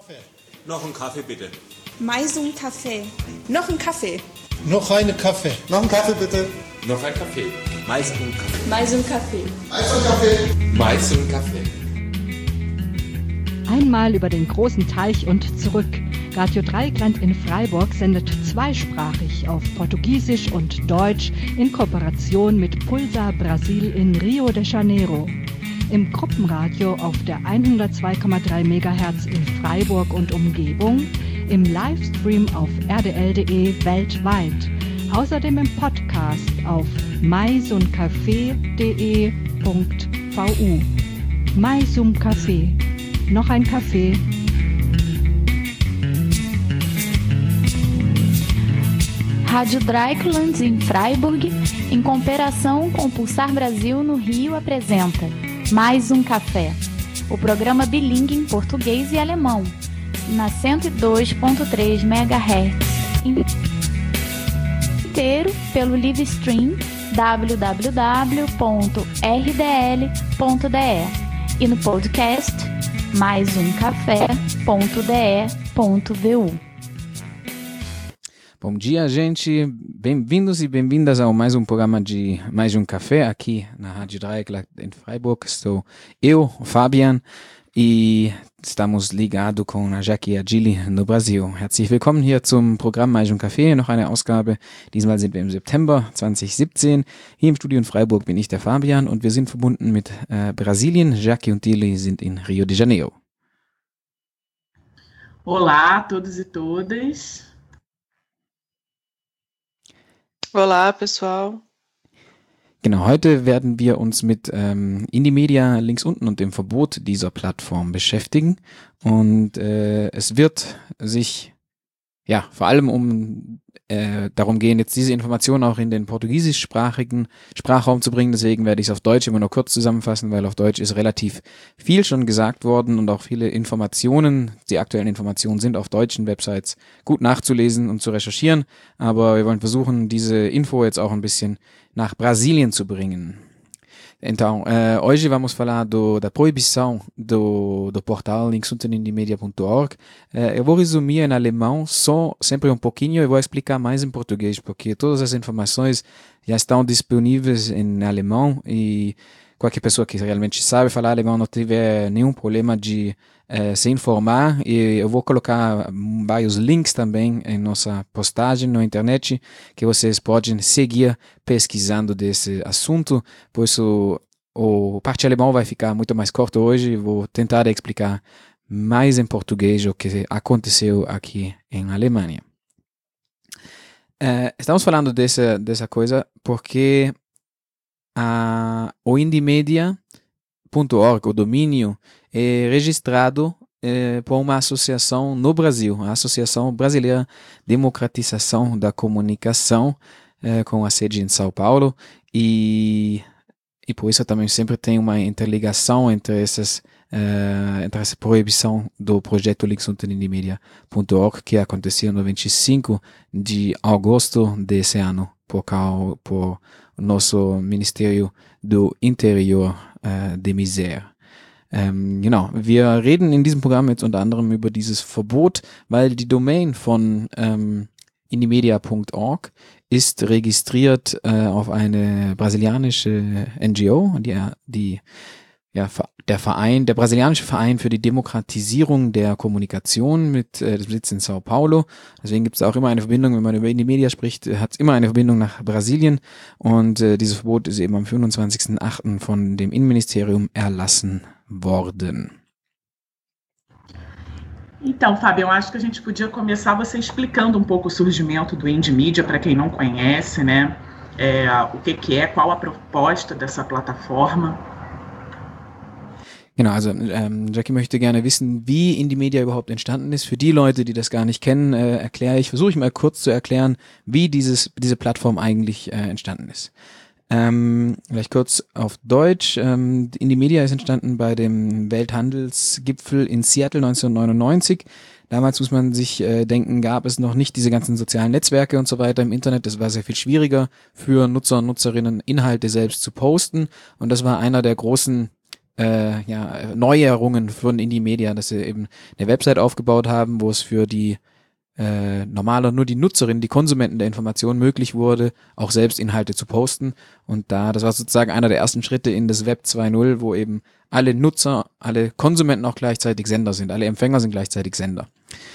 Kaffee. Noch einen Kaffee bitte. Mais um Kaffee. Noch ein Kaffee. Noch eine Kaffee. Noch einen Kaffee bitte. Noch ein Kaffee. Mais um Kaffee. Mais um Kaffee. Mais um Kaffee. Mais um Kaffee. Einmal über den großen Teich und zurück. Radio Dreieckland in Freiburg sendet zweisprachig auf Portugiesisch und Deutsch in Kooperation mit Pulsar Brasil in Rio de Janeiro. Im Gruppenradio auf der 102,3 MHz in Freiburg und Umgebung, im Livestream auf rdl.de weltweit, außerdem im Podcast auf maisumcafé.de.vu. Mais um Kaffee. Noch ein Kaffee. Rádio Dreieckland em Freiburg, em cooperação com o Pulsar Brasil no Rio, apresenta Mais um Café, o programa bilíngue em português e alemão, na 102.3 MHz, inteiro pelo live stream www.rdl.de e no podcast maisumcafé.de.vu. Bom dia, gente. Bem-vindos e bem-vindas ao mais programa de Mais um Café aqui na Rádio Dreieckland em Freiburg. Estou eu, Fabian, e estamos ligados com a Jackie e a Gilly no Brasil. Herzlich willkommen hier zum Programm Mais um Café, noch eine Ausgabe. Diesmal sind wir im September 2017. Hier im Studio in Freiburg bin ich der Fabian und wir sind verbunden mit Brasilien. Jackie und Gilly sind in Rio de Janeiro. Olá a todos e todas. Olá, pessoal. Genau, heute werden wir uns mit Indymedia links unten und dem Verbot dieser Plattform beschäftigen. Und es wird sich vor allem darum gehen, jetzt diese Informationen auch in den portugiesischsprachigen Sprachraum zu bringen. Deswegen werde ich es auf Deutsch immer nur kurz zusammenfassen, weil auf Deutsch ist relativ viel schon gesagt worden und auch viele Informationen, die aktuellen Informationen sind auf deutschen Websites gut nachzulesen und zu recherchieren. Aber wir wollen versuchen, diese Info jetzt auch ein bisschen nach Brasilien zu bringen. Então, hoje vamos falar da proibição do portal linksuntenindymedia.org. Eu vou resumir em alemão sempre um pouquinho e vou explicar mais em português, porque todas as informações já estão disponíveis em alemão e qualquer pessoa que realmente sabe falar alemão não tiver nenhum problema de se informar. E eu vou colocar vários links também em nossa postagem na internet que vocês podem seguir pesquisando desse assunto. Por isso, o parte alemão vai ficar muito mais curto hoje. Vou tentar explicar mais em português o que aconteceu aqui em Alemanha. Estamos falando dessa coisa porque o indymedia.org, o domínio, é registrado por uma associação no Brasil, a Associação Brasileira Democratização da Comunicação, com a sede em São Paulo, e por isso também sempre tem uma interligação entre essa proibição do projeto linksuntenindymedia.org, que aconteceu no 25 de agosto desse ano, por nosso Ministério do Interior de Misère. Genau, wir reden in diesem Programm jetzt unter anderem über dieses Verbot, weil die Domain von indymedia.org ist registriert auf eine brasilianische NGO, der brasilianische Verein für die Demokratisierung der Kommunikation mit Sitz in Sao Paulo. Deswegen gibt es auch immer eine Verbindung, wenn man über Indymedia spricht, hat es immer eine Verbindung nach Brasilien. Und dieses Verbot ist eben am 25.08. von dem Innenministerium erlassen worden. Então, Fábio, eu acho que a gente podia começar você explicando um pouco o surgimento do Indymedia, para quem não conhece, né? O que é, qual a proposta dessa plataforma. Genau, also Jackie möchte gerne wissen, wie Indymedia überhaupt entstanden ist. Für die Leute, die das gar nicht kennen, versuche ich mal kurz zu erklären, wie diese Plattform eigentlich entstanden ist. Vielleicht kurz auf Deutsch. Indymedia ist entstanden bei dem Welthandelsgipfel in Seattle 1999. Damals muss man sich denken, gab es noch nicht diese ganzen sozialen Netzwerke und so weiter im Internet. Das war sehr viel schwieriger für Nutzer und Nutzerinnen, Inhalte selbst zu posten. Und das war einer der großen Neuerungen von Indie Media, dass sie eben eine Website aufgebaut haben, wo es für die nur die Nutzerinnen, die Konsumenten der Information möglich wurde, auch selbst Inhalte zu posten. Und das war sozusagen einer der ersten Schritte in das Web 2.0, wo eben alle Nutzer, alle Konsumenten auch gleichzeitig Sender sind, alle Empfänger sind gleichzeitig Sender.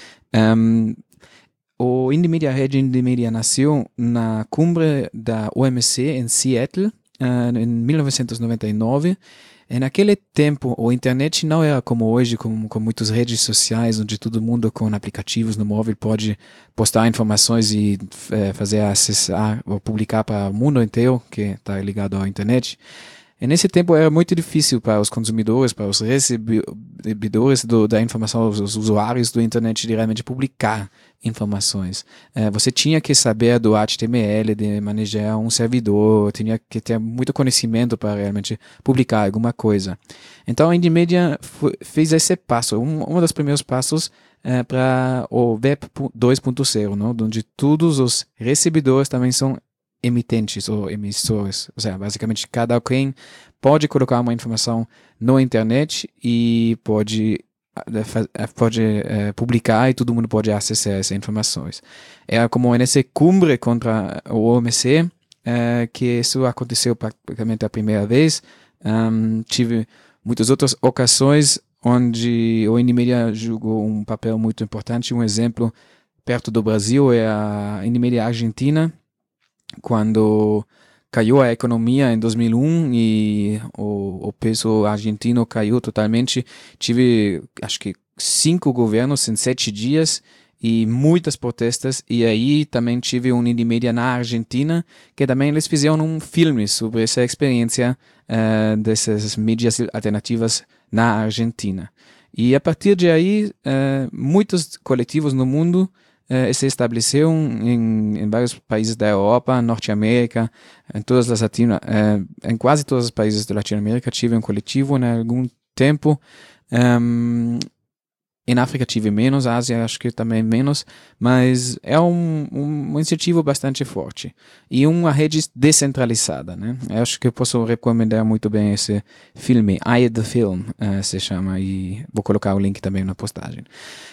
O Indie Media nasceu na cumbre da OMC em Seattle, em 1999. E naquele tempo, a internet não era como hoje, com muitas redes sociais, onde todo mundo com aplicativos no móvel pode postar informações e fazer acessar ou publicar para o mundo inteiro que está ligado à internet. E nesse tempo era muito difícil para os consumidores, para os recebedores da informação, os usuários da internet, de realmente publicar informações. Você tinha que saber do HTML, de manejar um servidor, tinha que ter muito conhecimento para realmente publicar alguma coisa. Então a Indie Media fez esse passo, um dos primeiros passos para o Web 2.0, onde todos os recebedores também são emitentes ou emissores, ou seja, basicamente cada quem pode colocar uma informação na internet e pode publicar e todo mundo pode acessar essas informações. É como nessa cumbre contra o OMC que isso aconteceu praticamente a primeira vez. Tive muitas outras ocasiões onde o Indie Media jogou um papel muito importante. Um exemplo perto do Brasil é a Indie Media Argentina, quando caiu a economia em 2001 e o peso argentino caiu totalmente. Tive, acho que 5 governos em 7 dias e muitas protestas. E aí também tive um Indie Media na Argentina, que também eles fizeram um filme sobre essa experiência dessas mídias alternativas na Argentina. E a partir de aí, muitos coletivos no mundo se estabeleceu em vários países da Europa, Norte-América, em quase todos os países da Latinoamérica tive um coletivo em algum tempo. Em África tive menos, Ásia acho que também menos, mas é um incentivo bastante forte e uma rede descentralizada, né? Eu acho que eu posso recomendar muito bem esse filme, I the Film, se chama, e vou colocar o link também na postagem.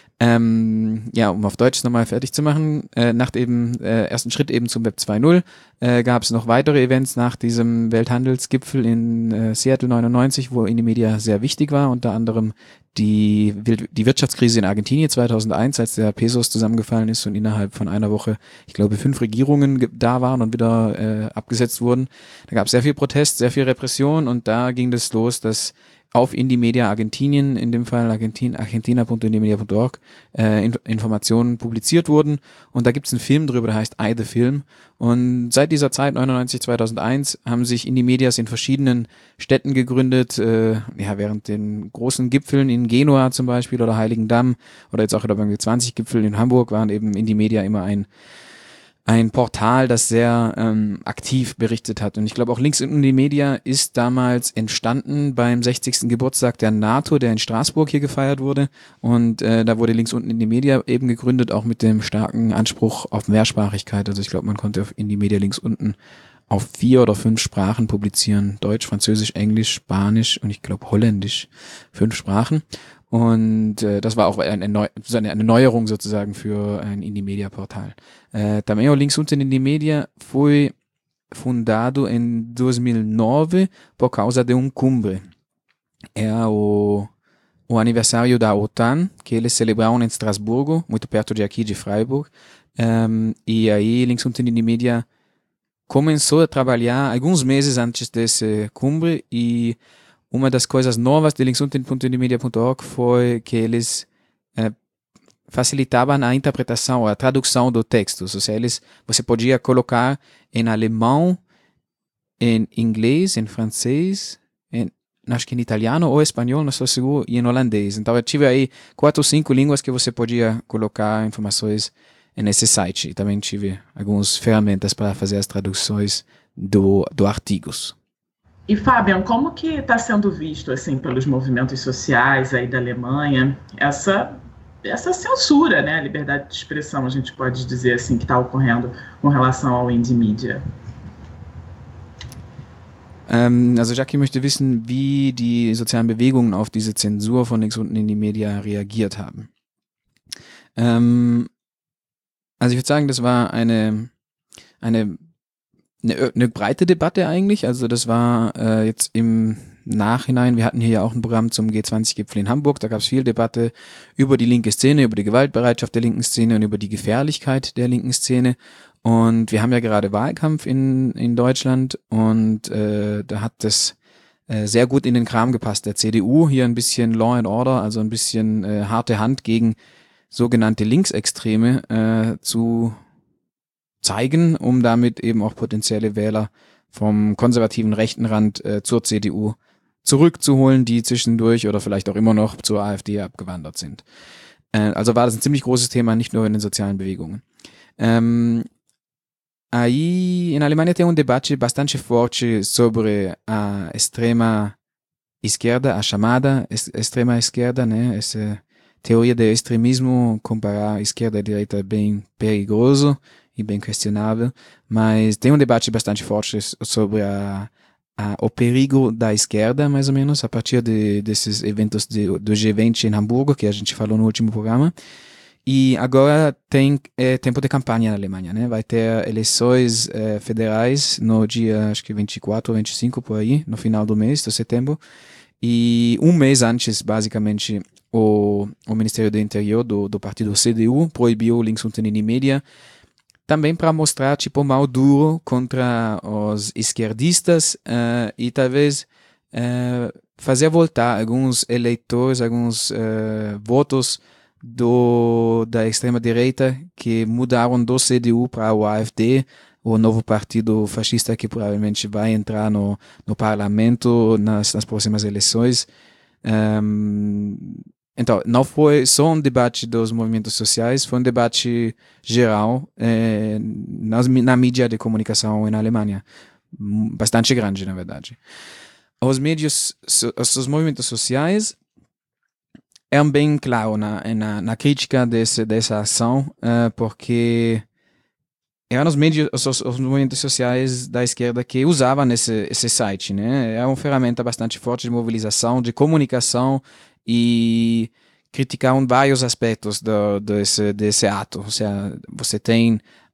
Um auf Deutsch nochmal fertig zu machen, nach dem ersten Schritt eben zum Web 2.0 gab es noch weitere Events nach diesem Welthandelsgipfel in Seattle 99, wo Indie Media sehr wichtig war, unter anderem die Wirtschaftskrise in Argentinien 2001, als der Pesos zusammengefallen ist und innerhalb von einer Woche, ich glaube, 5 Regierungen da waren und wieder abgesetzt wurden. Da gab es sehr viel Protest, sehr viel Repression und da ging das los, dass auf Indie Media Argentinien, in dem Fall argentina.indiemedia.org, Informationen publiziert wurden. Und da gibt es einen Film drüber, der heißt I the Film. Und seit dieser Zeit, 99, 2001, haben sich Indie Medias in verschiedenen Städten gegründet, während den großen Gipfeln in Genua zum Beispiel oder Heiligendamm oder jetzt auch beim G20-Gipfel in Hamburg waren eben Indie Media immer ein Portal, das sehr aktiv berichtet hat. Und ich glaube auch Links in Indie Media ist damals entstanden beim 60. Geburtstag der NATO, der in Straßburg hier gefeiert wurde. Und da wurde Links unten Indie Media eben gegründet, auch mit dem starken Anspruch auf Mehrsprachigkeit. Also ich glaube, man konnte auf Indie Media Links unten auf 4 oder 5 Sprachen publizieren. Deutsch, Französisch, Englisch, Spanisch und ich glaube Holländisch. 5 Sprachen. Und das war auch eine Neuerung sozusagen für ein Indie-Media-Portal. Também o Links unten Indie Media foi fundado em 2009 por causa de cumbre. Era o aniversário da OTAN, que eles celebraram em Estrasburgo, muito perto de aqui, de Freiburg. E aí Links unten Indie Media começou a trabalhar alguns meses antes desse cumbre e uma das coisas novas de linksunten.indiemedia.org foi que eles facilitavam a interpretação, a tradução do texto. Ou seja, você podia colocar em alemão, em inglês, em francês, acho que em italiano ou espanhol, não estou seguro, e em holandês. Então eu tive aí 4 ou 5 línguas que você podia colocar informações nesse site. E também tive algumas ferramentas para fazer as traduções do artigos. E, Fabian, como que está sendo visto, assim, pelos movimentos sociais aí da Alemanha, essa censura, né, a liberdade de expressão, a gente pode dizer assim, que está ocorrendo com relação ao Indie Media? Also Jackie möchte wissen, wie die sozialen Bewegungen auf diese Zensur von links unten in die Media reagiert haben. Also ich würde sagen, das war eine breite Debatte eigentlich. Also das war jetzt im Nachhinein, wir hatten hier ja auch ein Programm zum G20-Gipfel in Hamburg, da gab es viel Debatte über die linke Szene, über die Gewaltbereitschaft der linken Szene und über die Gefährlichkeit der linken Szene. Und wir haben ja gerade Wahlkampf in Deutschland und da hat das sehr gut in den Kram gepasst. Der CDU hier ein bisschen Law and Order, also ein bisschen harte Hand gegen sogenannte Linksextreme zu zeigen, um damit eben auch potenzielle Wähler vom konservativen rechten Rand zur CDU zurückzuholen, die zwischendurch oder vielleicht auch immer noch zur AfD abgewandert sind. Also war das ein ziemlich großes Thema, nicht nur in den sozialen Bewegungen. Aí in Alemanha tem debate bastante forte sobre a extrema esquerda, a chamada extrema esquerda, né? Essa teoria do extremismo, comparar a esquerda e a direita é bem perigoso e bem questionável, mas tem debate bastante forte sobre o perigo da esquerda, mais ou menos, a partir desses eventos do G20 em Hamburgo, que a gente falou no último programa. E agora tem tempo de campanha na Alemanha, né? Vai ter eleições federais no dia, acho que 24 ou 25 por aí, no final do mês, de setembro. E um mês antes, basicamente, o Ministério do Interior do partido CDU proibiu links unten in die Media, também para mostrar, tipo, mal duro contra os esquerdistas e talvez fazer voltar alguns eleitores, alguns votos da extrema-direita que mudaram do CDU para o AfD, o novo partido fascista que provavelmente vai entrar no parlamento nas próximas eleições. Então, não foi só um debate dos movimentos sociais, foi um debate geral na mídia de comunicação na Alemanha. Bastante grande, na verdade. Os movimentos sociais é bem claro na crítica dessa ação, porque eram os movimentos sociais da esquerda que usavam esse site, né? É uma ferramenta bastante forte de mobilização, de comunicação e criticaram vários aspectos desse ato. Ou seja, você tem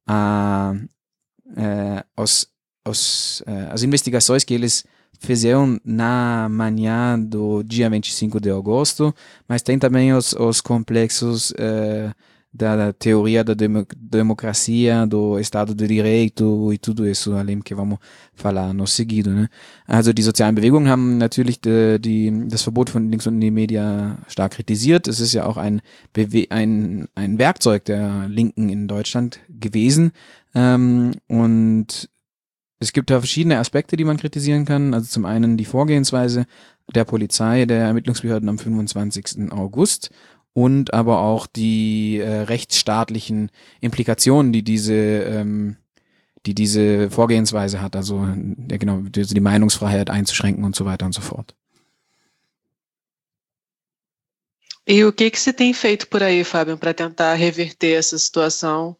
as investigações que eles fizeram na manhã do dia 25 de agosto, mas tem também os complexos da teoria da democracia, do Estado de Direito e tudo isso, além que vamos falar no seguido, né? Also die sozialen Bewegungen haben natürlich das Verbot von links unten in die Media stark kritisiert. Es ist ja auch ein Werkzeug der Linken in Deutschland gewesen, und es gibt da verschiedene Aspekte, die man kritisieren kann. Also zum einen die Vorgehensweise der Polizei, der Ermittlungsbehörden am 25. August und aber auch die rechtsstaatlichen Implikationen, die diese Vorgehensweise hat. Also die Meinungsfreiheit einzuschränken und so weiter und so fort. E o que se tem feito por aí, Fábio, para tentar reverter essa situação?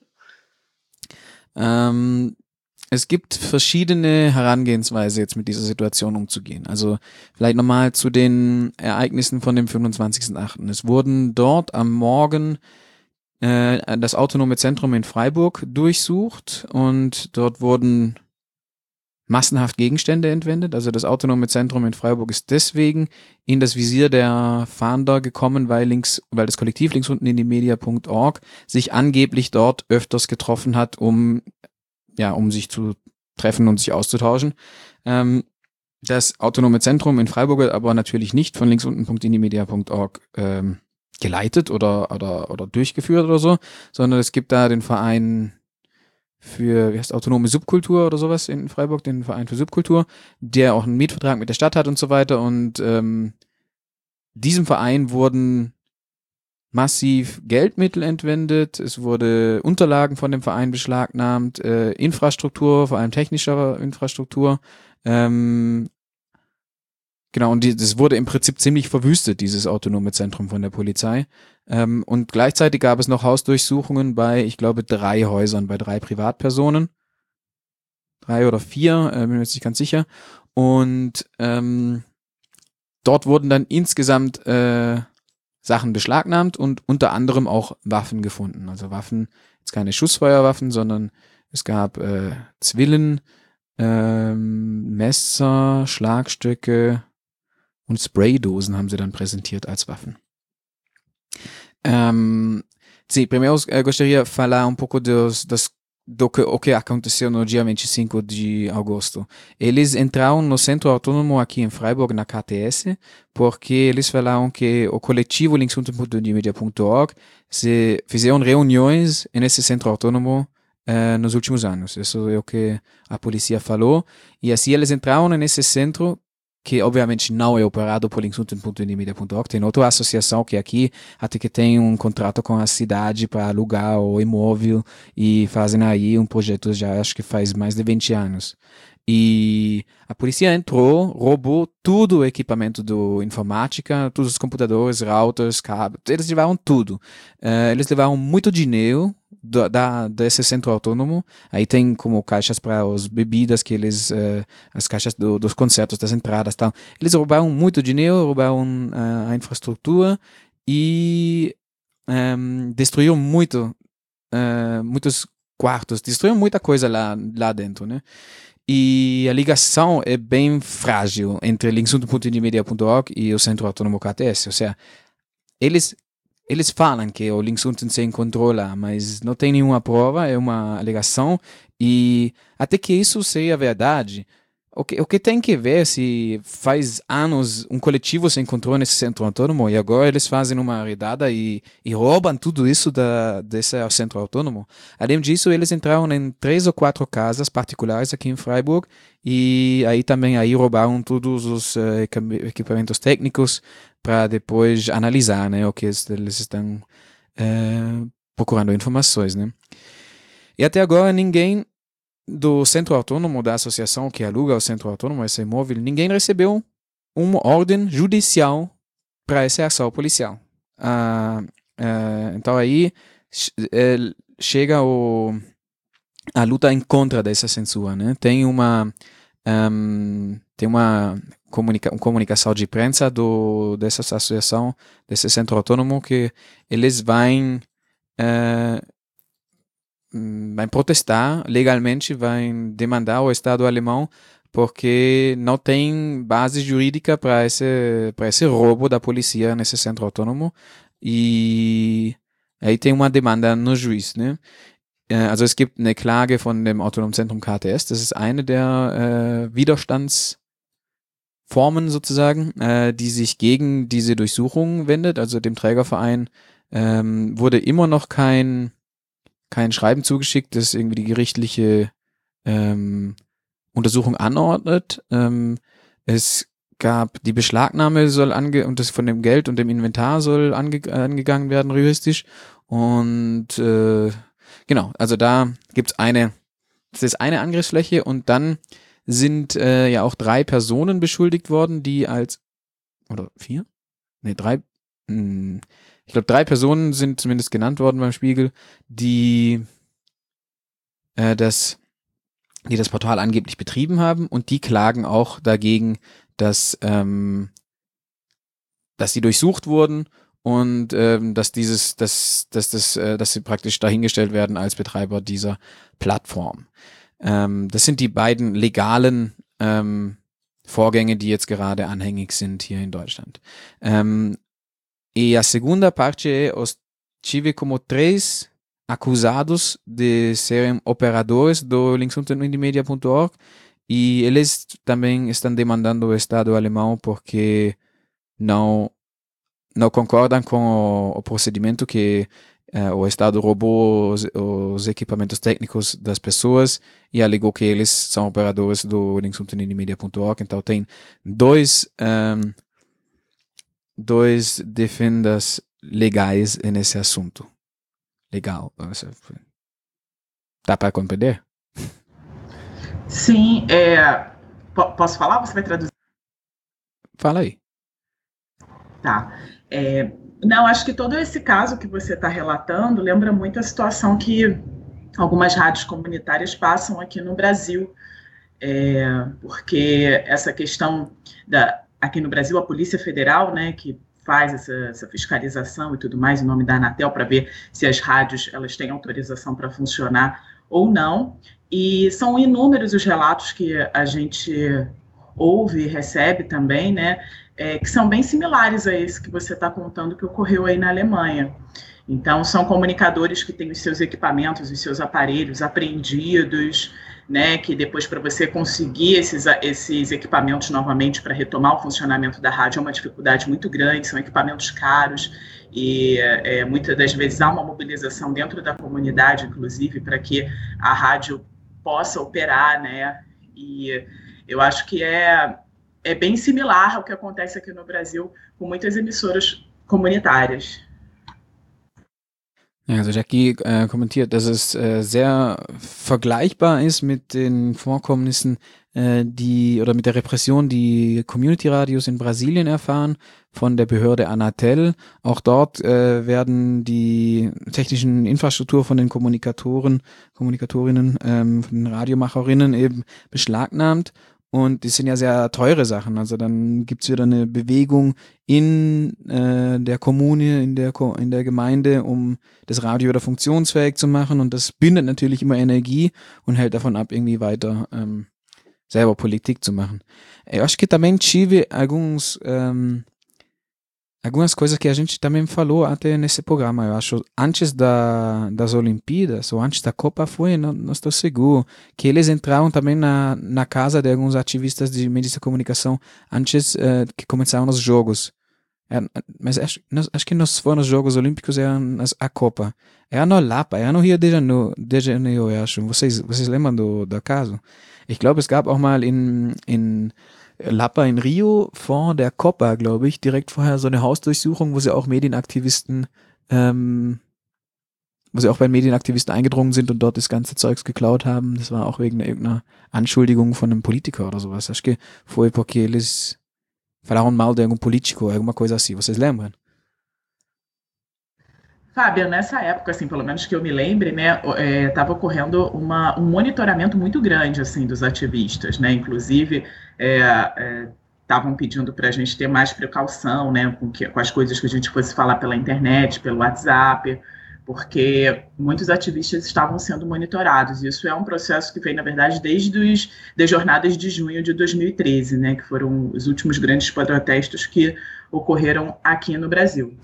Es gibt verschiedene Herangehensweise, jetzt mit dieser Situation umzugehen. Also vielleicht nochmal zu den Ereignissen von dem 25.08. Es wurden dort am Morgen das autonome Zentrum in Freiburg durchsucht und dort wurden massenhaft Gegenstände entwendet. Also das autonome Zentrum in Freiburg ist deswegen in das Visier der Fahnder gekommen, weil das Kollektiv links unten in die Media.org sich angeblich dort öfters getroffen hat, um sich zu treffen und sich auszutauschen. Das autonome Zentrum in Freiburg wird aber natürlich nicht von linksunten.indimedia.org geleitet oder durchgeführt oder so, sondern es gibt da den Verein für, autonome Subkultur oder sowas in Freiburg, den Verein für Subkultur, der auch einen Mietvertrag mit der Stadt hat und so weiter, und diesem Verein wurden massiv Geldmittel entwendet, es wurde Unterlagen von dem Verein beschlagnahmt, Infrastruktur, vor allem technischer Infrastruktur, und das wurde im Prinzip ziemlich verwüstet, dieses autonome Zentrum von der Polizei, und gleichzeitig gab es noch Hausdurchsuchungen bei, ich glaube, 3 Häusern, bei 3 Privatpersonen, 3 oder 4, bin mir jetzt nicht ganz sicher, Und dort wurden dann insgesamt Sachen beschlagnahmt und unter anderem auch Waffen gefunden. Also Waffen, jetzt keine Schussfeuerwaffen, sondern es gab Zwillen, Messer, Schlagstöcke und Spraydosen haben sie dann präsentiert als Waffen. Sim, primeiro eu gostaria de falar pouco do que aconteceu no dia 25 de agosto. Eles entraram no Centro Autônomo aqui em Freiburg, na KTS, porque eles falaram que o coletivo linksunten.unimedia.org se fizeram reuniões nesse Centro Autônomo nos últimos anos. Isso é o que a polícia falou. E assim eles entraram nesse centro, que obviamente não é operado por linksunten.unimedia.org, tem outra associação que aqui até que tem um contrato com a cidade para alugar o imóvel e fazem aí um projeto já acho que faz mais de 20 anos. E a polícia entrou, roubou todo o equipamento do informática, todos os computadores, routers, cabos, eles levaram tudo. Eles levaram muito dinheiro desse centro autônomo. Aí tem como caixas para as bebidas que eles, as caixas dos concertos, das entradas, tal. Eles roubaram muito dinheiro, roubaram a infraestrutura e destruíram muitos quartos, destruíram muita coisa lá dentro, né? E a ligação é bem frágil entre linksunten.unimedia.org e o Centro Autônomo KTS. Ou seja, eles falam que o Linksunten se encontrou lá, mas não tem nenhuma prova, é uma alegação. E até que isso seja verdade, o que tem que ver se faz anos um coletivo se encontrou nesse centro autônomo e agora eles fazem uma redada e roubam tudo isso desse centro autônomo. Além disso, eles entraram em 3 ou 4 casas particulares aqui em Freiburg e aí também roubaram todos os equipamentos técnicos para depois analisar, né, o que eles estão procurando informações, né. E até agora ninguém do Centro Autônomo, da associação que aluga o Centro Autônomo, esse imóvel, ninguém recebeu uma ordem judicial para essa ação policial. Então aí chega a luta em contra dessa censura, né? Tem uma comunicação de imprensa dessa associação, desse Centro Autônomo, que eles vão protestar legalmente, vai demandar o Estado alemão porque não tem base jurídica para esse roubo da polícia nesse centro autônomo e aí tem uma demanda no juiz, né? Also es gibt eine Klage von dem Autonomen Zentrum KTS, das ist eine der Widerstandsformen sozusagen, die sich gegen diese Durchsuchung wendet, also dem Trägerverein wurde immer noch kein Schreiben zugeschickt, das irgendwie die gerichtliche Untersuchung anordnet. Es gab die Beschlagnahme und das von dem Geld und dem Inventar soll angegangen werden juristisch und genau, also da gibt's das ist eine Angriffsfläche und dann sind ja auch 3 Personen beschuldigt worden, die oder 4? Nee, 3, ich glaube 3 Personen sind zumindest genannt worden beim Spiegel, die das Portal angeblich betrieben haben und die klagen auch dagegen, dass sie durchsucht wurden und dass sie praktisch dahingestellt werden als Betreiber dieser Plattform. Das sind die beiden legalen Vorgänge, die jetzt gerade anhängig sind hier in Deutschland. E a segunda parte tive como 3 acusados de serem operadores do linksunten.unimedia.org e eles também estão demandando o Estado alemão porque não concordam com o procedimento que o Estado roubou os equipamentos técnicos das pessoas e alegou que eles são operadores do linksunten.unimedia.org. Então tem dois defendas legais nesse assunto. Legal. Dá para compreender? Sim. Posso falar ou você vai traduzir? Fala aí. Tá. Não, acho que todo esse caso que você está relatando lembra muito a situação que algumas rádios comunitárias passam aqui no Brasil, porque essa questão aqui no Brasil, a Polícia Federal, né, que faz essa fiscalização e tudo mais, em nome da Anatel, para ver se as rádios elas têm autorização para funcionar ou não. E são inúmeros os relatos que a gente ouve e recebe também, né, que são bem similares a esse que você está contando que ocorreu aí na Alemanha. Então, são comunicadores que têm os seus equipamentos, os seus aparelhos apreendidos, né, que depois para você conseguir esses equipamentos novamente para retomar o funcionamento da rádio é uma dificuldade muito grande, são equipamentos caros e muitas das vezes há uma mobilização dentro da comunidade, inclusive, para que a rádio possa operar, né, e eu acho que é bem similar ao que acontece aqui no Brasil com muitas emissoras comunitárias. Ja, also Jackie kommentiert, dass es sehr vergleichbar ist mit den Vorkommnissen, oder mit der Repression, die Community-Radios in Brasilien erfahren von der Behörde Anatel. Auch dort werden die technischen Infrastruktur von den Kommunikatorinnen, von den Radiomacherinnen eben beschlagnahmt. Und die sind ja sehr teure Sachen. Also dann gibt's wieder eine Bewegung in der Kommune, in der Gemeinde, um das Radio wieder funktionsfähig zu machen. Und das bindet natürlich immer Energie und hält davon ab, irgendwie weiter selber Politik zu machen. Eu acho que também tive algumas coisas que a gente também falou até nesse programa. Eu acho, antes das Olimpíadas, ou antes da Copa, não estou seguro, que eles entraram também na casa de alguns ativistas de meios de comunicação antes que começaram os Jogos. Mas acho que não foram os Jogos Olímpicos, era a Copa. Era no Lapa, era no Rio de Janeiro, eu acho. Vocês lembram do caso? Ich glaube, es gab auch mal in Lapa in Rio vor der Copa, glaube ich, direkt vorher so eine Hausdurchsuchung, wo sie auch bei Medienaktivisten eingedrungen sind und dort das ganze Zeugs geklaut haben. Das war auch wegen irgendeiner Anschuldigung von einem Politiker oder sowas. Acho que foi porque eles falaram mal de algum político, alguma coisa assim. Vocês lembram? Fábio, nessa época, assim, pelo menos que eu me lembre, né, estava ocorrendo um monitoramento muito grande, assim, dos ativistas, né, inclusive estavam pedindo para a gente ter mais precaução, né, com as coisas que a gente fosse falar pela internet, pelo WhatsApp, porque muitos ativistas estavam sendo monitorados. Isso é um processo que vem, na verdade, desde das jornadas de junho de 2013, né, que foram os últimos grandes protestos que ocorreram aqui no Brasil.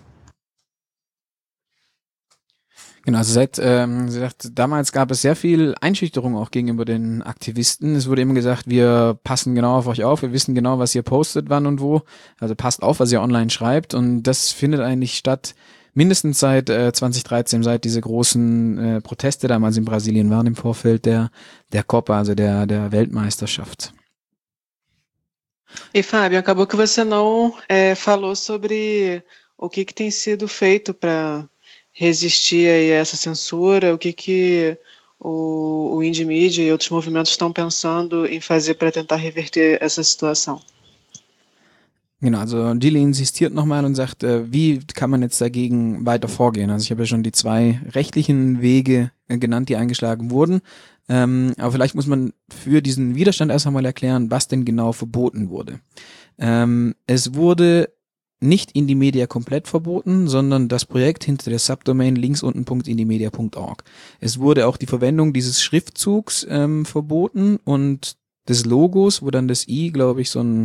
Genau, also damals gab es sehr viel Einschüchterung auch gegenüber den Aktivisten. Es wurde immer gesagt, wir passen genau auf euch auf, wir wissen genau, was ihr postet, wann und wo. Also passt auf, was ihr online schreibt. Und das findet eigentlich statt, mindestens seit 2013, seit diese großen Proteste damals in Brasilien waren im Vorfeld der Copa, also der Weltmeisterschaft. E Fábio, acabou que você não falou sobre o que tem sido feito para resistir aí a essa censura, o que o Indie Media e outros movimentos estão pensando em fazer para tentar reverter essa situação. Genau, also Gilly insistiert nochmal und sagt, wie kann man jetzt dagegen weiter vorgehen? Also ich habe ja schon die 2 rechtlichen Wege genannt, die eingeschlagen wurden, aber vielleicht muss man für diesen Widerstand erst einmal erklären, was denn genau verboten wurde. Es wurde nicht Indymedia komplett verboten, sondern das Projekt hinter der Subdomain linksunten.indymedia.org. Es wurde auch die Verwendung dieses Schriftzugs verboten und des Logos, wo dann das I, glaube ich, so ein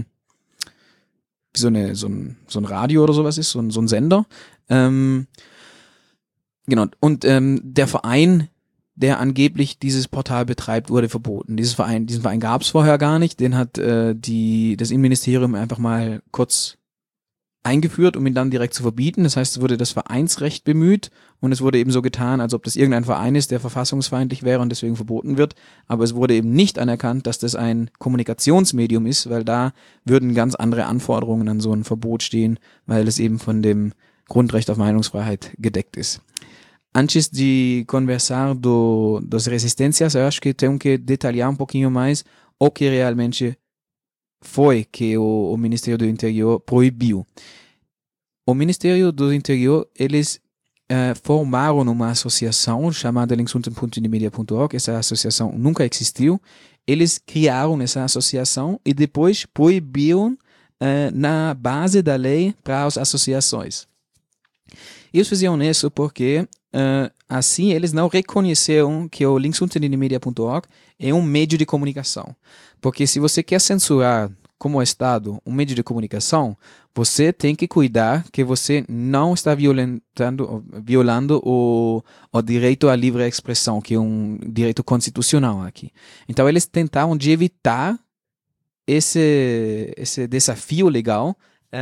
Radio oder sowas ist, so ein Sender. Genau. Und der Verein, der angeblich dieses Portal betreibt, wurde verboten. Diesen Verein gab es vorher gar nicht. Den hat das Innenministerium einfach mal kurz eingeführt, um ihn dann direkt zu verbieten. Das heißt, es wurde das Vereinsrecht bemüht und es wurde eben so getan, als ob das irgendein Verein ist, der verfassungsfeindlich wäre und deswegen verboten wird. Aber es wurde eben nicht anerkannt, dass das ein Kommunikationsmedium ist, weil da würden ganz andere Anforderungen an so ein Verbot stehen, weil es eben von dem Grundrecht auf Meinungsfreiheit gedeckt ist. Antes de conversar das resistências, eu acho que tenho que detalhar pouquinho mais o que realmente foi que o Ministério do Interior proibiu. O Ministério do Interior, eles formaram uma associação chamada linksunten.unimedia.org. Essa associação nunca existiu. Eles criaram essa associação e depois proibiram na base da lei para as associações. Eles fizeram isso porque assim eles não reconheceram que o linksunten.unimedia.org é um meio de comunicação. Porque se você quer censurar como Estado um meio de comunicação, você tem que cuidar que você não está violando o direito à livre expressão, que é um direito constitucional aqui. Então eles tentaram de evitar esse desafio legal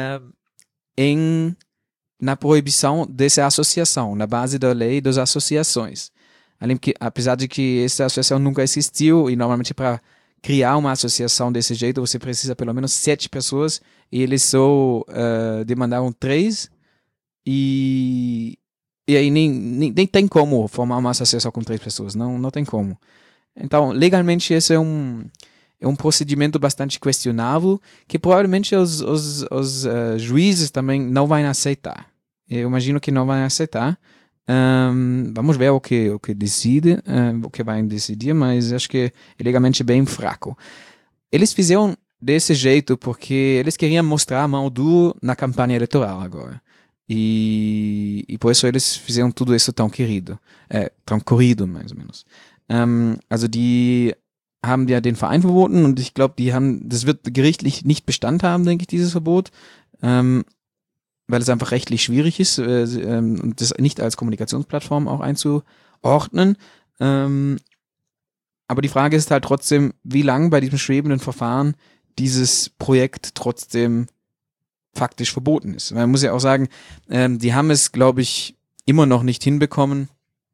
na proibição dessa associação, na base da lei das associações. Além que, apesar de que essa associação nunca existiu, e normalmente para criar uma associação desse jeito, você precisa pelo menos 7 pessoas, e eles só demandaram 3, e aí nem tem como formar uma associação com 3 pessoas, não tem como. Então, legalmente, esse é um procedimento bastante questionável, que provavelmente os juízes também não vão aceitar. Eu imagino que não vão aceitar. Vamos ver o que decide, o que vai decidir, mas acho que é legalmente bem fraco. Eles fizeram desse jeito porque eles queriam mostrar a mão dura na campanha eleitoral agora. E por isso eles fizeram tudo isso tão corrido, mais ou menos. Also die haben ja den Verein verboten und ich glaube, das wird gerichtlich nicht Bestand haben, denke ich, dieses Verbot. Weil es einfach rechtlich schwierig ist, und das nicht als Kommunikationsplattform auch einzuordnen. Aber die Frage ist halt trotzdem, wie lange bei diesem schwebenden Verfahren dieses Projekt trotzdem faktisch verboten ist. Man muss ja auch sagen, die haben es, glaube ich, immer noch nicht hinbekommen,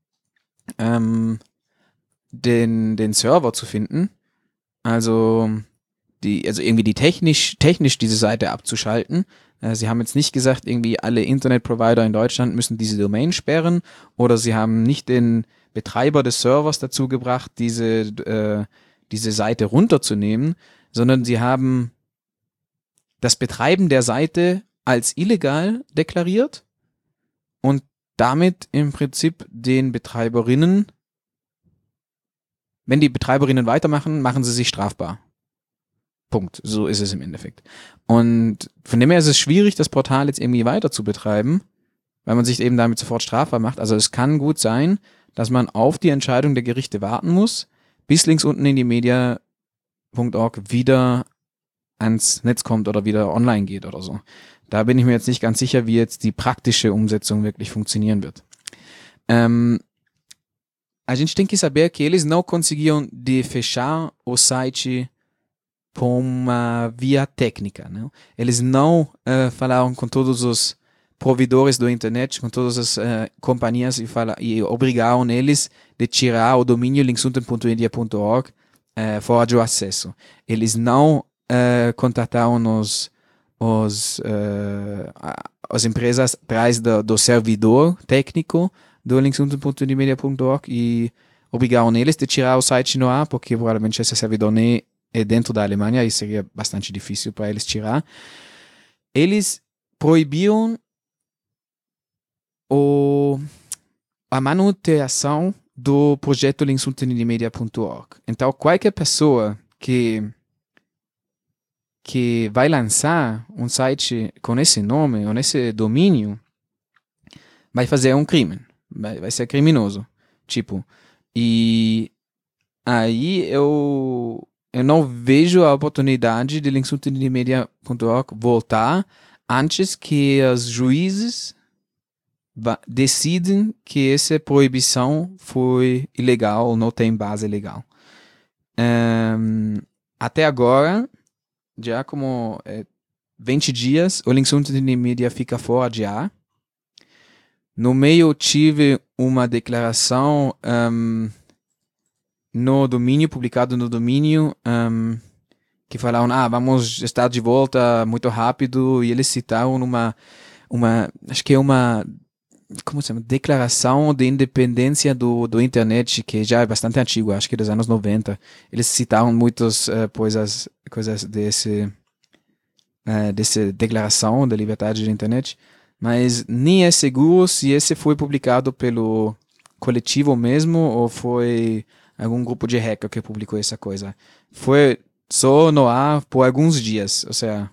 den Server zu finden. Also irgendwie die technisch diese Seite abzuschalten. Sie haben jetzt nicht gesagt, irgendwie alle Internetprovider in Deutschland müssen diese Domain sperren, oder sie haben nicht den Betreiber des Servers dazu gebracht, diese Seite runterzunehmen, sondern sie haben das Betreiben der Seite als illegal deklariert und damit im Prinzip den Betreiberinnen, wenn die Betreiberinnen weitermachen, machen sie sich strafbar. Punkt. So ist es im Endeffekt. Und von dem her ist es schwierig, das Portal jetzt irgendwie weiter zu betreiben, weil man sich eben damit sofort strafbar macht. Also es kann gut sein, dass man auf die Entscheidung der Gerichte warten muss, bis links unten in die media.org wieder ans Netz kommt oder wieder online geht oder so. Da bin ich mir jetzt nicht ganz sicher, wie jetzt die praktische Umsetzung wirklich funktionieren wird. A gente tem que saber que eles não conseguiam de fechar o site por uma via técnica, né? Eles não falaram com todos os provedores da internet, com todas as companhias e obrigaram eles de tirar o domínio linksunten.media.org fora de acesso. Eles não contataram as empresas atrás do servidor técnico do linksunten.media.org e obrigaram eles de tirar o site no ar, porque provavelmente esse servidor nem é dentro da Alemanha e seria bastante difícil para eles tirar. Eles proibiram a manutenção do projeto linksunten.media.org. Então, qualquer pessoa que vai lançar um site com esse nome ou nesse domínio vai fazer um crime. Vai ser criminoso. E aí eu não vejo a oportunidade de linksunten.media.org voltar antes que os juízes decidem que essa proibição foi ilegal ou não tem base legal. Até agora, já como 20 dias, o linksunten.media fica fora de ar. No meio tive uma declaração publicado no domínio, que falaram, vamos estar de volta muito rápido, e eles citaram acho que é uma, como se chama, declaração de independência do internet, que já é bastante antigo, acho que dos anos 90. Eles citaram muitas coisas dessa declaração da liberdade da internet, mas nem é seguro se esse foi publicado pelo coletivo mesmo ou foi algum grupo de hacker que publicou essa coisa. Foi só no ar por alguns dias, ou seja,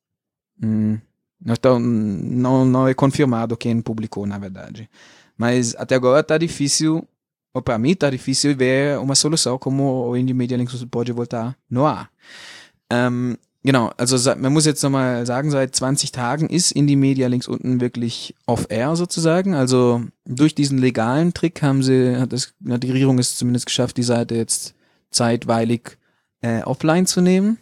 não é confirmado quem publicou, na verdade. Mas até agora tá difícil, ou para mim tá difícil ver uma solução como o Indie Media Links pode voltar no ar. Genau, also man muss jetzt nochmal sagen, seit 20 Tagen ist Indie Media links unten wirklich off-air sozusagen. Also durch diesen legalen Trick hat die Regierung es zumindest geschafft, die Seite jetzt zeitweilig offline zu nehmen.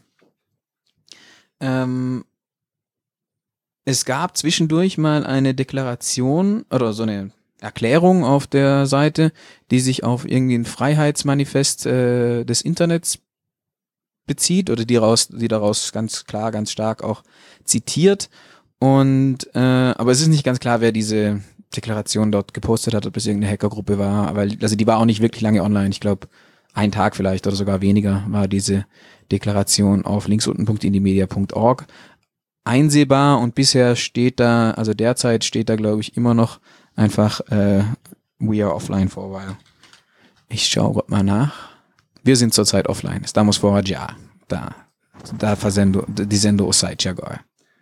Es gab zwischendurch mal eine Deklaration oder so eine Erklärung auf der Seite, die sich auf irgendwie ein Freiheitsmanifest des Internets bezieht oder die daraus ganz klar, ganz stark auch zitiert. Und aber es ist nicht ganz klar, wer diese Deklaration dort gepostet hat, ob es irgendeine Hackergruppe war. Aber also die war auch nicht wirklich lange online. Ich glaube, einen Tag vielleicht oder sogar weniger war diese Deklaration auf linksunten.indiemedia.org einsehbar und bisher steht da, also derzeit steht da, glaube ich, immer noch einfach we are offline for a while. Ich schaue mal nach. Wir sind zurzeit offline. Estamos fora já. Tá dizendo o site agora.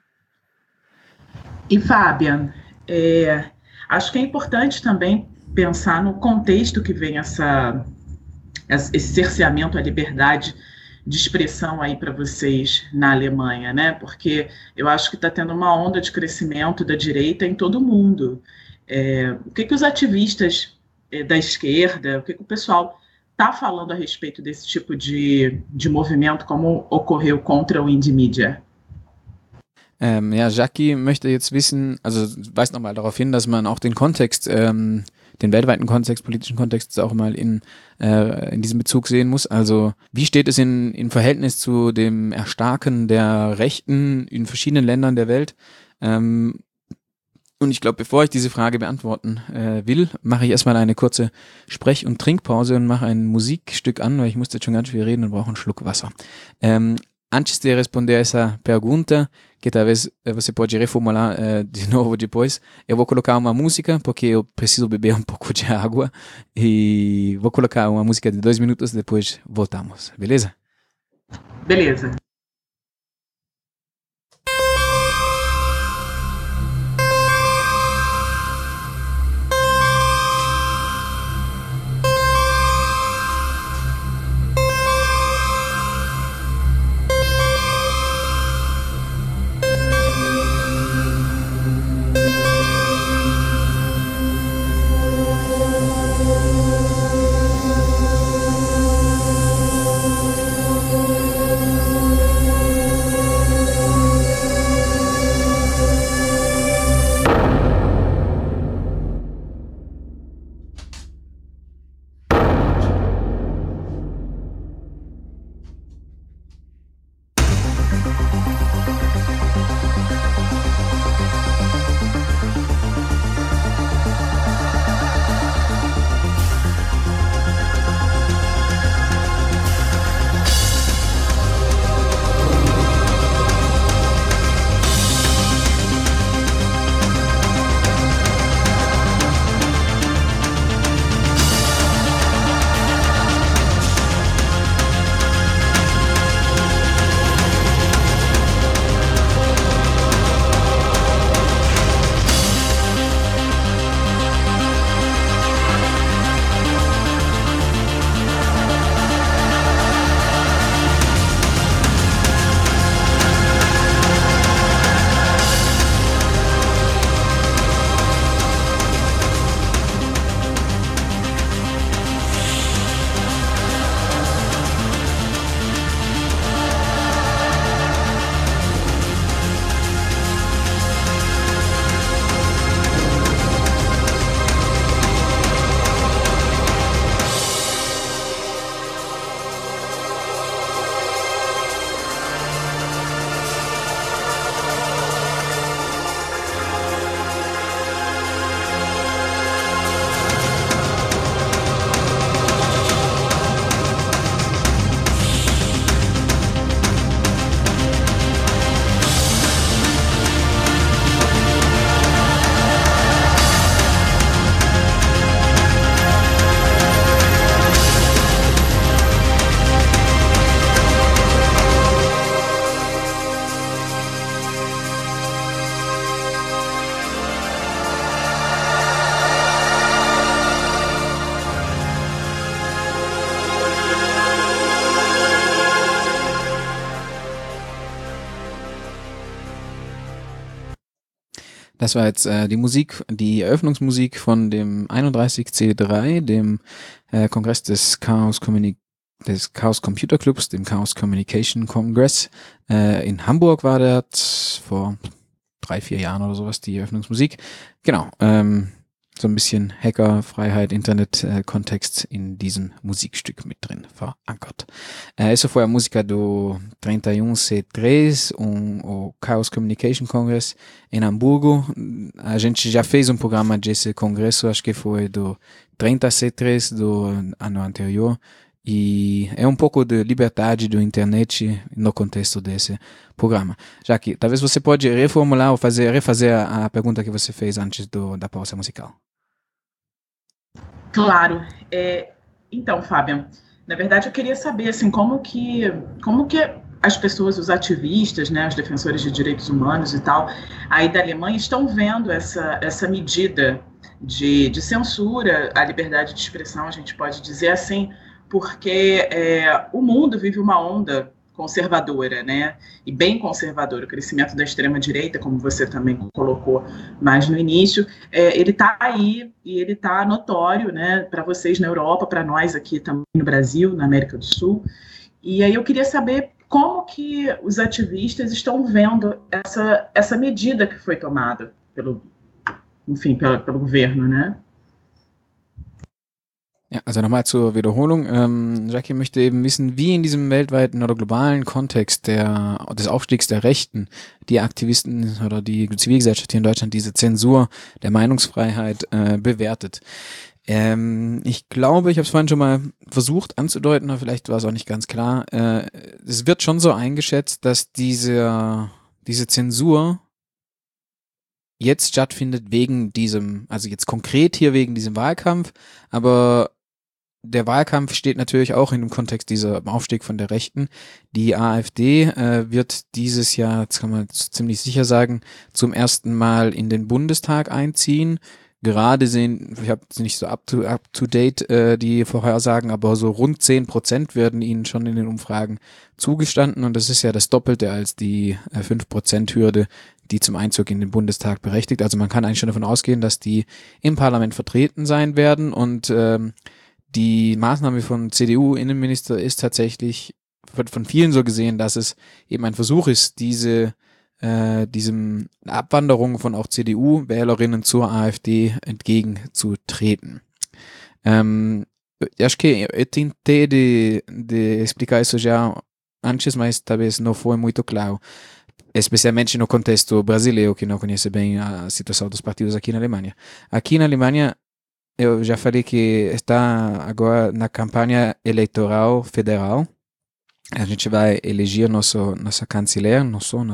E Fabian, acho que é importante também pensar no contexto que vem esse cerceamento à liberdade de expressão aí para vocês na Alemanha, né? Porque eu acho que está tendo uma onda de crescimento da direita em todo o mundo. O que os ativistas da esquerda, o que o pessoal está falando a respeito desse tipo de movimento, como ocorreu contra o Indie Media? Ja, Jackie möchte jetzt wissen, also weist nochmal darauf hin, dass man auch den Kontext, den weltweiten Kontext, politischen Kontext auch mal in diesem Bezug sehen muss. Also wie steht es in Verhältnis zu dem Erstarken der Rechten in verschiedenen Ländern der Welt? Und ich glaube, bevor ich diese Frage beantworten will, mache ich erstmal eine kurze Sprech- und Trinkpause und mache ein Musikstück an, weil ich musste jetzt schon ganz viel reden und brauche einen Schluck Wasser. Antes de responder essa pergunta, que talvez você pode reformular de novo depois, eu vou colocar uma música, porque eu preciso beber um pouco de água, e vou colocar uma música de 2 minutos, depois voltamos, beleza? Beleza. Das war jetzt die Musik, die Eröffnungsmusik von dem 31C3, dem Kongress des Chaos Computer Clubs, dem Chaos Communication Congress. In Hamburg war das vor 3-4 Jahren oder sowas, die Eröffnungsmusik. Genau, so ein bisschen Hacker, Freiheit, Internet-Kontext in diesem Musikstück mit drin verankert. Essa foi a música do 31C3, o Chaos Communication Congress em Hamburgo. A gente já fez um programa desse congresso, acho que foi do 30C3 do ano anterior. E é um pouco de liberdade da internet no contexto desse programa. Jaque, talvez você pode reformular ou refazer a pergunta que você fez antes da pausa musical. Claro. Então, Fábio, na verdade eu queria saber assim, como que as pessoas, os ativistas, né, os defensores de direitos humanos e tal, aí da Alemanha estão vendo essa medida de censura à liberdade de expressão, a gente pode dizer assim, porque o mundo vive uma onda conservadora, né? E bem conservadora. O crescimento da extrema-direita, como você também colocou mais no início, ele está aí e ele está notório, né? Para vocês na Europa, para nós aqui também no Brasil, na América do Sul. E aí eu queria saber como que os ativistas estão vendo essa medida que foi tomada pelo governo, né? Ja, also nochmal zur Wiederholung. Jackie möchte eben wissen, wie in diesem weltweiten oder globalen Kontext des Aufstiegs der Rechten die Aktivisten oder die Zivilgesellschaft hier in Deutschland diese Zensur der Meinungsfreiheit bewertet. Ich glaube, ich habe es vorhin schon mal versucht anzudeuten, aber vielleicht war es auch nicht ganz klar. Es wird schon so eingeschätzt, dass diese Zensur jetzt stattfindet wegen diesem, also jetzt konkret hier wegen diesem Wahlkampf, aber der Wahlkampf steht natürlich auch in dem Kontext dieser Aufstieg von der Rechten. Die AfD wird dieses Jahr, jetzt kann man ziemlich sicher sagen, zum ersten Mal in den Bundestag einziehen. Gerade ich habe nicht so up to date die Vorhersagen, aber so rund 10% werden ihnen schon in den Umfragen zugestanden und das ist ja das Doppelte als die 5%-Hürde, die zum Einzug in den Bundestag berechtigt. Also man kann eigentlich schon davon ausgehen, dass die im Parlament vertreten sein werden und die Maßnahme von CDU-Innenminister ist tatsächlich, wird von vielen so gesehen, dass es eben ein Versuch ist, diesem Abwanderung von auch CDU-Wählerinnen zur AfD entgegenzutreten. Acho que eu tentei de explicar isso já antes, mas talvez não foi muito claro. Especialmente no contexto brasileiro, que não conhece bem a situação dos partidos aqui na Alemanha. Aqui na Alemanha, eu já falei que está agora na campanha eleitoral federal. A gente vai eleger nossa chanceler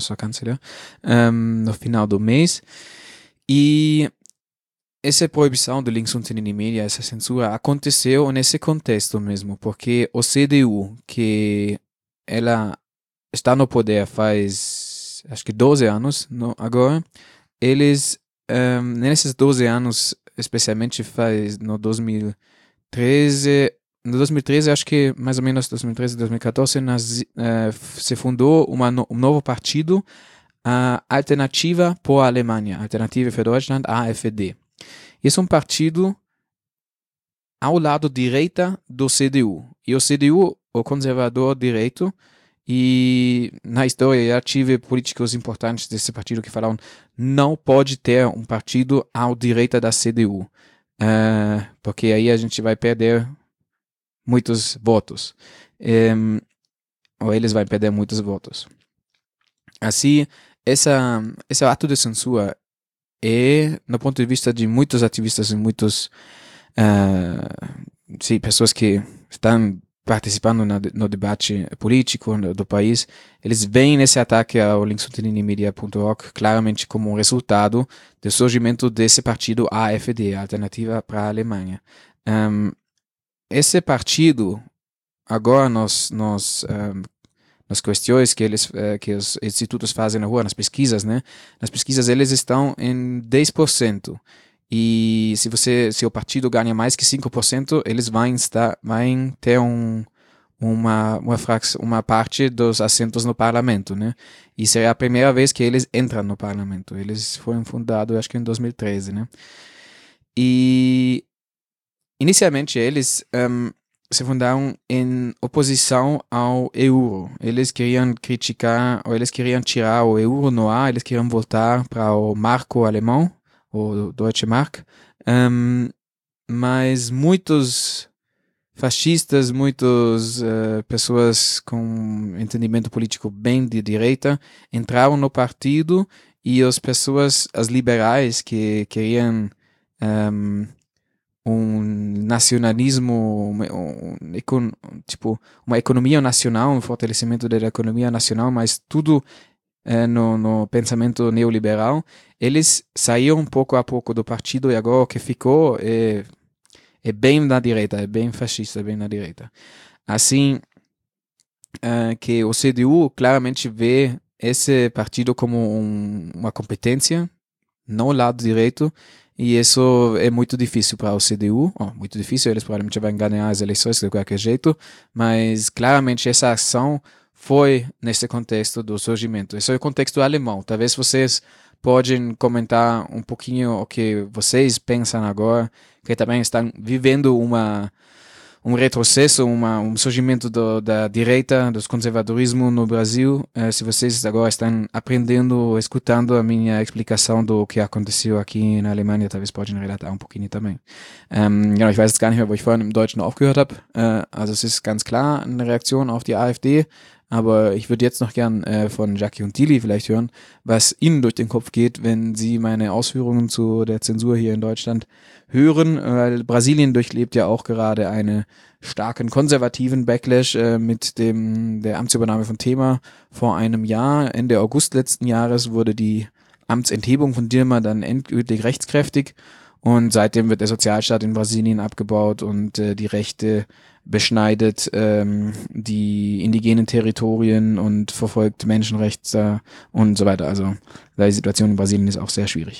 no final do mês. E essa proibição do Linksunion Media, essa censura, aconteceu nesse contexto mesmo, porque o CDU, que ela está no poder faz, acho que 12 anos agora, eles, nesses 12 anos, especialmente faz no 2013, acho que mais ou menos 2013, 2014, se fundou um novo partido, a Alternativa por Alemanha, Alternative für Deutschland, AfD. Esse é um partido ao lado direita do CDU. E o CDU, o conservador direito, e na história já tive políticos importantes desse partido que falaram não pode ter um partido à direita da CDU, porque aí a gente vai perder muitos votos, ou eles vão perder muitos votos. Assim, esse ato de censura é, no ponto de vista de muitos ativistas e muitos pessoas que estão participando no debate político do país, eles veem esse ataque ao linksunion-media.org claramente como um resultado do surgimento desse partido AfD, Alternativa para a Alemanha. Esse partido, agora nas questões que os institutos fazem na rua, nas pesquisas, né? Nas pesquisas eles estão em 10%. E se o partido ganha mais que 5%, eles vão ter uma parte dos assentos no parlamento, né? E seria a primeira vez que eles entram no parlamento. Eles foram fundados, acho que em 2013, né? E inicialmente eles se fundaram em oposição ao euro. Eles queriam criticar, ou eles queriam tirar o euro no ar, eles queriam voltar para o marco alemão, o Deutsche Mark. Mas muitos fascistas, muitas pessoas com entendimento político bem de direita entraram no partido, e as liberais que queriam nacionalismo, uma economia nacional, um fortalecimento da economia nacional, mas tudo no pensamento neoliberal, eles saíram pouco a pouco do partido, e agora o que ficou é bem na direita, é bem fascista, é bem na direita. Assim, que o CDU claramente vê esse partido como uma competência no lado direito, e isso é muito difícil para o CDU. Muito difícil, eles provavelmente vão ganhar as eleições de qualquer jeito, mas claramente essa ação foi nesse contexto do surgimento. Esse é o contexto alemão. Talvez vocês podem comentar um pouquinho o que vocês pensam agora, que também estão vivendo um retrocesso, um surgimento da direita, do conservadorismo no Brasil. Se vocês agora estão aprendendo, escutando a minha explicação do que aconteceu aqui na Alemanha, talvez podem relatar um pouquinho também. Genau, ich weiß jetzt gar nicht mehr, wo ich vorhin im Deutschen aufgehört habe. Also es ist ganz klar eine Reaktion auf die AfD, aber ich würde jetzt noch gern von Jackie und Tilly vielleicht hören, was Ihnen durch den Kopf geht, wenn Sie meine Ausführungen zu der Zensur hier in Deutschland hören, weil Brasilien durchlebt ja auch gerade einen starken konservativen Backlash mit der Amtsübernahme von Temer vor einem Jahr. Ende August letzten Jahres wurde die Amtsenthebung von Dilma dann endgültig rechtskräftig, und seitdem wird der Sozialstaat in Brasilien abgebaut und die Rechte beschneidet die indigenen Territorien und verfolgt Menschenrechte und so weiter. Also die Situation in Brasilien ist auch sehr schwierig.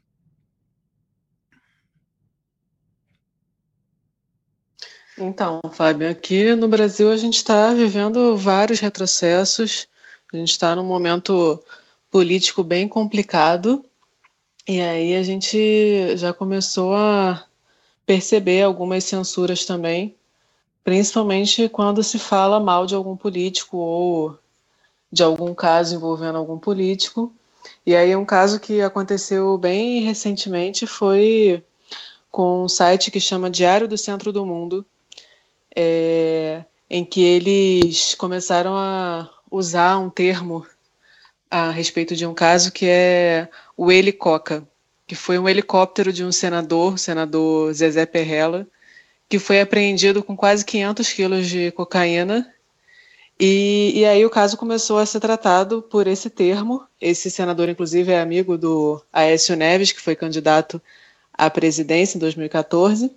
Então, Fábio, aqui no Brasil a gente está vivendo vários retrocessos, a gente está num momento político bem complicado, e aí a gente já começou a perceber algumas censuras também, principalmente quando se fala mal de algum político ou de algum caso envolvendo algum político. E aí um caso que aconteceu bem recentemente foi com um site que chama Diário do Centro do Mundo, em que eles começaram a usar um termo a respeito de um caso que é o helicoca, que foi um helicóptero de um senador, o senador Zezé Perrella, que foi apreendido com quase 500 quilos de cocaína, e aí o caso começou a ser tratado por esse termo. Esse senador, inclusive, é amigo do Aécio Neves, que foi candidato à presidência em 2014,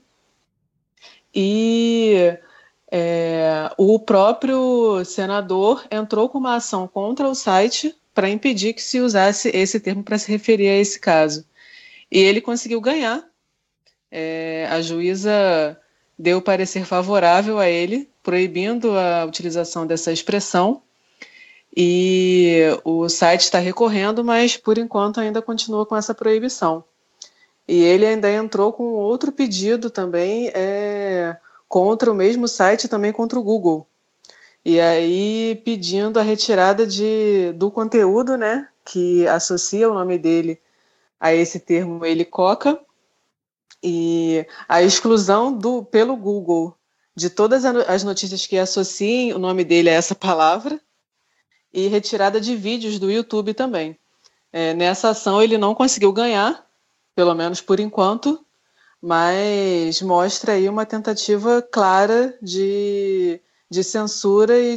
e o próprio senador entrou com uma ação contra o site para impedir que se usasse esse termo para se referir a esse caso. E ele conseguiu ganhar. A juíza deu parecer favorável a ele, proibindo a utilização dessa expressão, e o site está recorrendo, mas por enquanto ainda continua com essa proibição. E ele ainda entrou com outro pedido também contra o mesmo site, também contra o Google. E aí pedindo a retirada do conteúdo, né, que associa o nome dele a esse termo helicoca, e a exclusão pelo Google de todas as notícias que associem o nome dele a essa palavra, e retirada de vídeos do YouTube também. Nessa ação ele não conseguiu ganhar, pelo menos por enquanto, mas mostra aí uma tentativa clara de censura e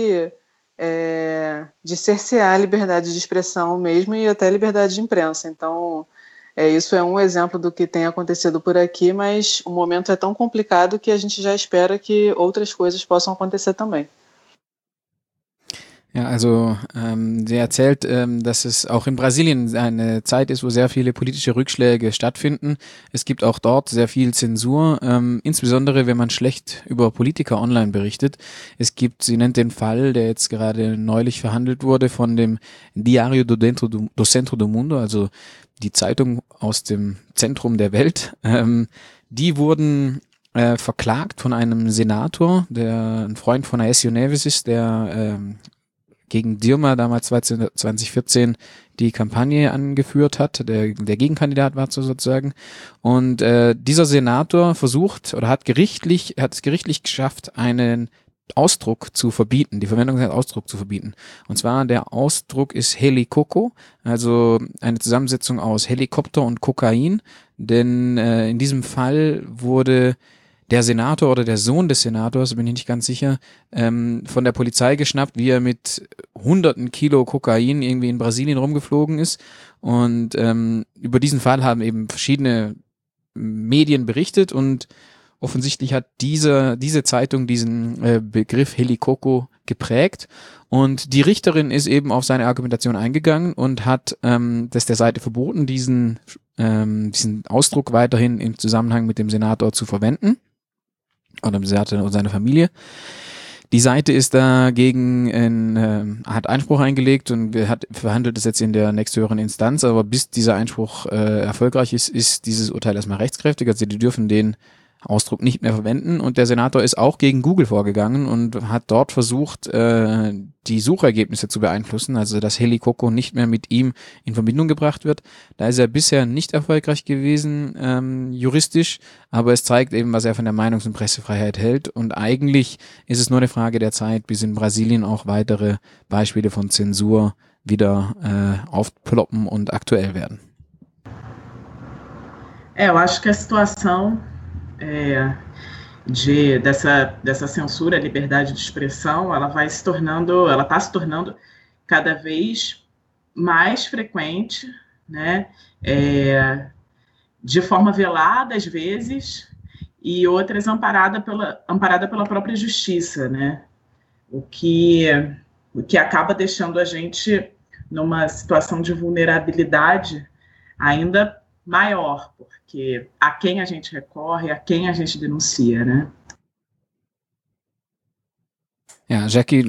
de cercear a liberdade de expressão mesmo, e até a liberdade de imprensa. Então, isso é um exemplo do que tem acontecido por aqui, mas o momento é tão complicado que a gente já espera que outras coisas possam acontecer também. Ja, also sie erzählt, dass es auch in Brasilien eine Zeit ist, wo sehr viele politische Rückschläge stattfinden. Es gibt auch dort sehr viel Zensur, insbesondere wenn man schlecht über Politiker online berichtet. Sie nennt den Fall, der jetzt gerade neulich verhandelt wurde, von dem Diário do Centro do Mundo, also die Zeitung aus dem Zentrum der Welt. Die wurden verklagt von einem Senator, der ein Freund von Aécio Neves ist, der gegen Dilma damals 2014 die Kampagne angeführt hat, der Gegenkandidat war sozusagen. Und dieser Senator hat es gerichtlich geschafft, einen Ausdruck zu verbieten, die Verwendung des Ausdrucks zu verbieten. Und zwar der Ausdruck ist Helicoco, also eine Zusammensetzung aus Helikopter und Kokain, denn in diesem Fall wurde der Senator oder der Sohn des Senators, bin ich nicht ganz sicher, von der Polizei geschnappt, wie er mit hunderten Kilo Kokain irgendwie in Brasilien rumgeflogen ist. Und über diesen Fall haben eben verschiedene Medien berichtet und offensichtlich hat diese Zeitung diesen Begriff Helicoco geprägt. Und die Richterin ist eben auf seine Argumentation eingegangen und hat das der Seite verboten, diesen Ausdruck weiterhin im Zusammenhang mit dem Senator zu verwenden. Oder dem Senator und seiner Familie. Die Seite ist dagegen hat Einspruch eingelegt und verhandelt es jetzt in der nächsthöheren Instanz, aber bis dieser Einspruch erfolgreich ist dieses Urteil erstmal rechtskräftig, also die dürfen den Ausdruck nicht mehr verwenden und der Senator ist auch gegen Google vorgegangen und hat dort versucht, die Suchergebnisse zu beeinflussen, also dass Helicoco nicht mehr mit ihm in Verbindung gebracht wird. Da ist er bisher nicht erfolgreich gewesen, juristisch, aber es zeigt eben, was er von der Meinungs- und Pressefreiheit hält und eigentlich ist es nur eine Frage der Zeit, bis in Brasilien auch weitere Beispiele von Zensur wieder aufploppen und aktuell werden. Eu acho que a situação dessa censura à liberdade de expressão, ela está se tornando cada vez mais frequente, né? De forma velada às vezes e outras amparada pela própria justiça, né? O que acaba deixando a gente numa situação de vulnerabilidade ainda maior, porque a quem a gente recorre, a quem a gente denuncia, né? Ja, Jackie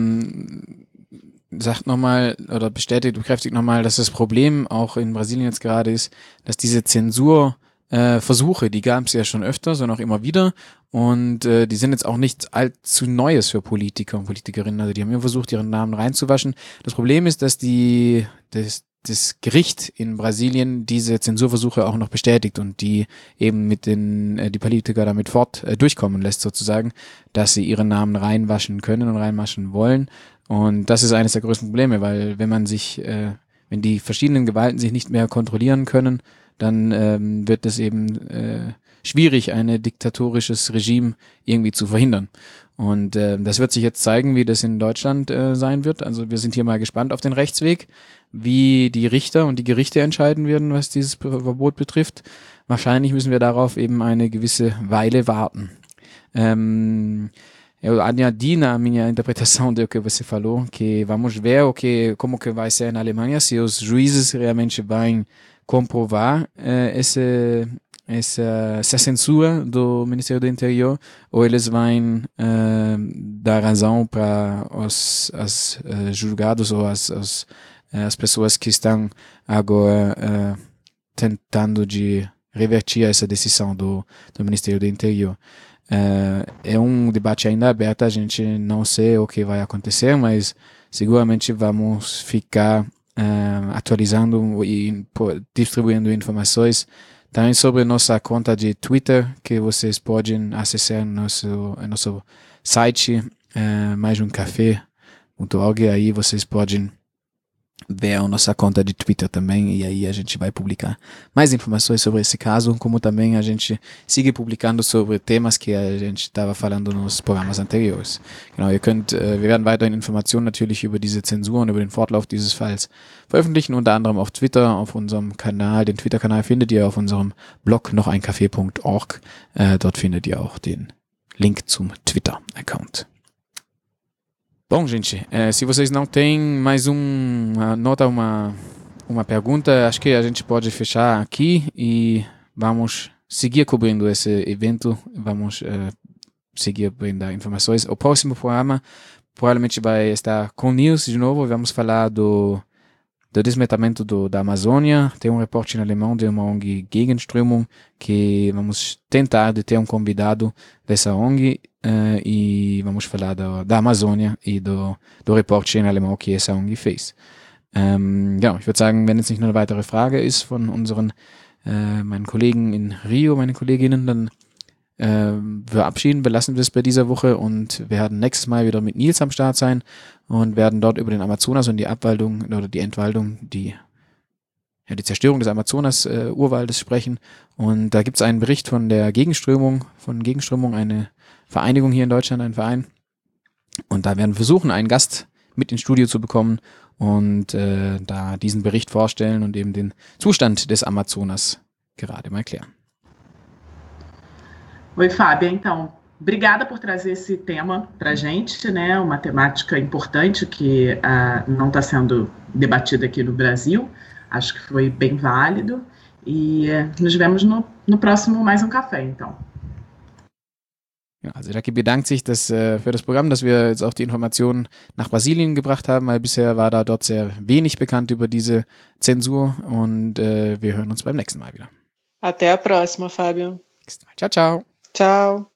sagt nochmal oder bekräftigt nochmal, dass das Problem auch in Brasilien jetzt gerade ist, dass diese Zensurversuche, die gab es ja schon öfter, sondern auch immer wieder und die sind jetzt auch nichts allzu Neues für Politiker und Politikerinnen, also die haben immer versucht, ihren Namen reinzuwaschen. Das Problem ist, dass das Gericht in Brasilien diese Zensurversuche auch noch bestätigt und die eben die Politiker damit durchkommen lässt sozusagen, dass sie ihren Namen reinwaschen können und reinwaschen wollen. Und das ist eines der größten Probleme, weil wenn die verschiedenen Gewalten sich nicht mehr kontrollieren können, dann wird es eben schwierig, ein diktatorisches Regime irgendwie zu verhindern. Und das wird sich jetzt zeigen, wie das in Deutschland sein wird. Also wir sind hier mal gespannt auf den Rechtsweg, wie die Richter und die Gerichte entscheiden werden, was dieses Verbot betrifft. Wahrscheinlich müssen wir darauf eben eine gewisse Weile warten. Eu añadi na minha interpretação do que você falou, que vamos ver como que vai ser na Alemanha, se os juízes realmente vão comprovar essa censura do Ministério do Interior ou eles vão dar razão para os julgados ou as pessoas que estão agora tentando de revertir essa decisão do Ministério do Interior. É debate ainda aberto, a gente não sei o que vai acontecer, mas seguramente vamos ficar atualizando e distribuindo informações também sobre nossa conta de Twitter, que vocês podem acessar no nosso site maisumcafé.org, aí vocês podem ver a nossa conta de Twitter também, e aí a gente vai publicar mais informações sobre esse caso, como também a gente sigue publicando sobre temas que a gente estava falando nos Programmen anteriores. Genau, wir werden weiterhin Informationen natürlich über diese Zensur und über den Fortlauf dieses Falls veröffentlichen, unter anderem auf Twitter, auf unserem Kanal. Den Twitter-Kanal findet ihr auf unserem Blog nocheincafé.org. Dort findet ihr auch den Link zum Twitter-Account. Bom, gente, se vocês não têm mais uma nota, uma pergunta, acho que a gente pode fechar aqui e vamos seguir cobrindo esse evento, vamos seguir brindar informações. O próximo programa provavelmente vai estar com Nils de novo, vamos falar do desmatamento da Amazônia. Tem um repórter em alemão de uma ONG Gegenströmung que vamos tentar de ter um convidado dessa ONG e vamos falar da Amazônia e do repórter em alemão que essa ONG fez. Ja, ich würde sagen, wenn jetzt nicht noch eine weitere Frage ist von meinen Kollegen in Rio, meine Kolleginnen, dann belassen wir es bei dieser Woche und werden nächstes Mal wieder mit Nils am Start sein und werden dort über den Amazonas und die Abwaldung oder die Entwaldung, die Zerstörung des Amazonas-Urwaldes sprechen. Und da gibt es einen Bericht von der Gegenströmung, eine Vereinigung hier in Deutschland, ein Verein. Und da werden wir versuchen, einen Gast mit ins Studio zu bekommen und da diesen Bericht vorstellen und eben den Zustand des Amazonas gerade mal klären. Oi, Fábia. Então, obrigada por trazer esse tema para a gente, né? Uma temática importante que não está sendo debatida aqui no Brasil. Acho que foi bem válido. E nos vemos no próximo Mais Café, então. Ja, also Jackie bedankt sich für das Programm, dass wir jetzt auch die Informationen nach Brasilien gebracht haben, weil bisher war dort sehr wenig bekannt über diese Zensur und wir hören uns beim nächsten Mal wieder. Até a próxima, Fábio. Ciao, ciao. Tchau.